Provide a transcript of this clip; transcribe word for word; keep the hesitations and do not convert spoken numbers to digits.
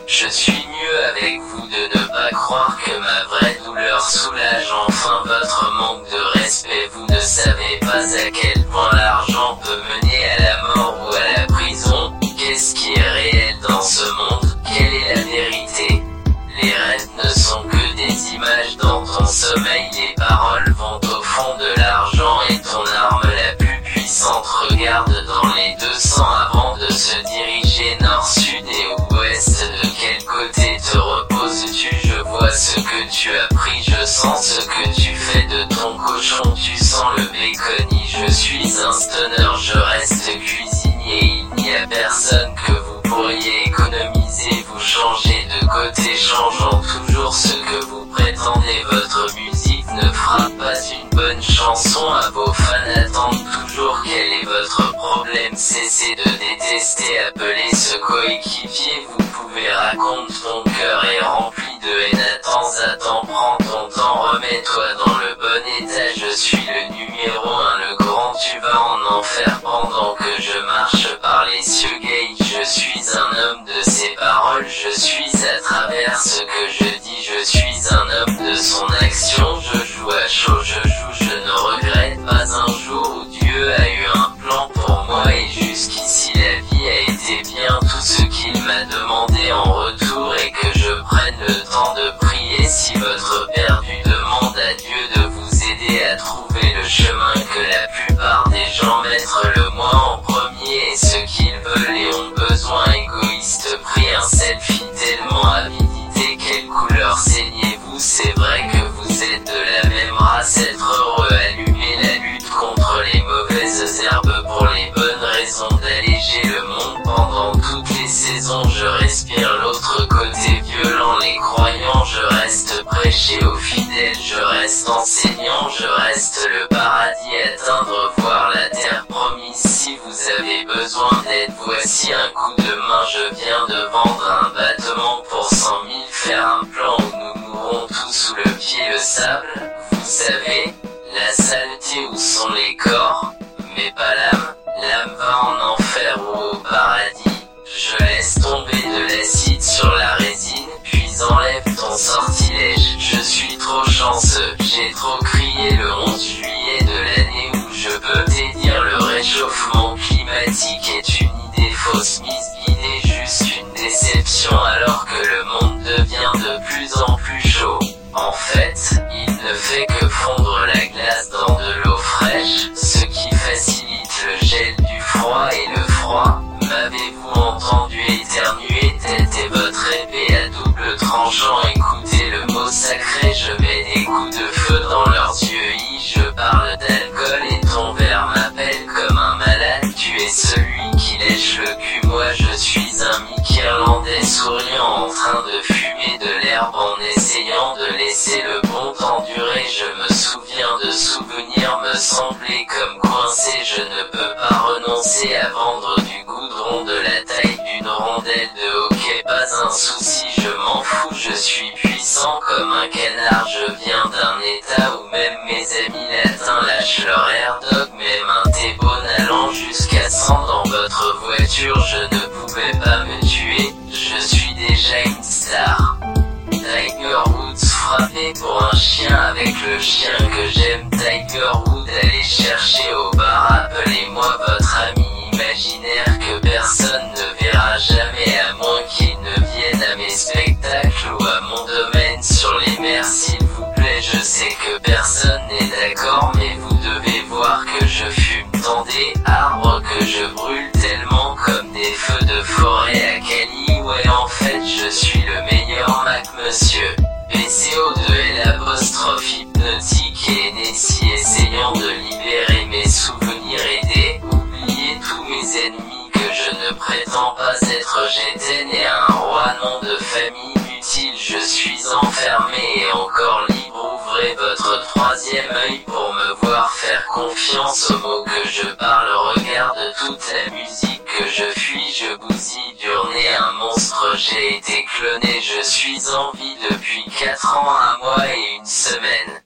Je suis mieux avec vous de ne pas croire que ma vraie douleur soulage enfin votre manque de respect. Vous ne savez pas à quel point l'argent peut mener à la mort ou à la prison. Qu'est-ce qui est réel dans ce monde? Quelle est la vérité? Les rêves ne sont que des images dans ton sommeil. Les paroles vont au fond de l'argent et ton arme la plus puissante regarde dans les deux sens avant de se diriger nord, sud et ouest. De quel côté te reposes-tu? Je vois ce que tu as pris, je sens ce que tu fais de ton cochon. Tu sens le béconi, je suis un stoner, je reste cuisinier. Il n'y a personne que vous pourriez économiser. Vous changez de côté, changeant toujours ce que vous prétendez. Votre musique ne fera pas une bonne chanson. À vos fans attendent toujours. Quel est votre problème? Cessez de détester, appelez ce coéquipier. Vous pouvez raconter, ton cœur est rempli de haine. Attends, attends, prends ton temps, remets-toi dans le bon état. Je suis le numéro un, le grand, tu vas en enfer pendant que je marche par les cieux gays. Je suis un homme de ses paroles, je suis à travers ce que je dis. Je suis un homme de son action, je joue à chaud, je joue, je ne regrette pas un jour où Dieu a eu un plan pour moi. Et jusqu'ici la vie a été bien, tout ce qu'il m'a demandé en retour est que je prenne le temps de prier. Si votre perdu demande à Dieu de vous aider à trouver le chemin que la plupart des gens mettent le moi en premier et ce qu'ils veulent et ont besoin. Égoïste, pris un selfie tellement avidité. Quelle couleur saignez-vous? C'est vrai que vous êtes de la même race. Être heureux, allumer la lutte contre les mauvaises herbes pour les bonnes raisons d'alléger le monde pendant toutes les saisons. Je respire l'autre côté violent, les croyants. Je reste prêcher aux fidèles, je reste enseignant. Je reste le paradis, atteindre, voir la terre promise. Si vous avez besoin d'aide, voici un coup de main. Je viens de vendre un battement pour cent mille. Faire un plan où nous mourrons tous sous le pied, le sable. Vous savez, la saleté où sont les corps, mais pas l'âme. L'âme va en enfer ou au paradis. Je laisse tomber de l'acide sur la résine, puis enlève ton sortilège. Je suis trop chanceux, j'ai trop crié le onze juillet de l'année où je peux te dire le réchauffement climatique est une idée fausse, mise guidée, juste une déception alors que le monde devient de plus en plus chaud. En fait, il ne fait que fondre la glace dans de l'eau fraîche, ce qui facilite le gel du froid et le froid. M'avez-vous entendu éternuer? Tête et votre épée à double tranchant. Écoutez le mot sacré, je mets des coups de feu dans leurs yeux. I, je parle d'alcool et ton verre m'appelle comme un malade. Tu es celui qui lèche le cul, moi je suis un mic irlandais souriant en train de fumer de l'herbe en essayant de laisser le bon temps durer. Je me souviens de souvenirs me sembler comme coincé. Je ne peux pas renoncer à vendre du goudron de la taille d'une rondelle de hockey. Pas un souci, je m'en fous, je suis puissant comme un canard. Je viens d'un état où même mes amis latins lâchent leur air dog. Même un T-bone allant jusqu'à cent dans votre voiture, je ne pouvais pas me tuer. Je suis déjà une star. Tiger Woods frappé pour un chien avec le chien que j'aime. Tiger Woods allez chercher au bar. Appelez-moi votre ami imaginaire que personne ne verra jamais à moins qu'il ne vienne à mes spectacles ou à mon domaine sur les mers. S'il vous plaît, je sais que personne n'est d'accord, mais vous devez voir que je fume dans des arbres, que je brûle tellement comme des feux de forêt à Cali. Ouais, en fait, je suis le meilleur Mac, monsieur. B C O deux L apostrophe hypnotique et Nessie essayant de libérer mes souvenirs et d'oublier tous mes ennemis que je ne prétends pas être. J'étais né un roi, nom de famille utile. Je suis enfermé et encore libre. Ouvrez votre troisième œil pour me voir faire confiance aux mots que je parle. Regarde toute la musique que je fuis, je bousille dur né un monstre. J'ai été cloné, je suis en vie depuis quatre ans, un mois et une semaine.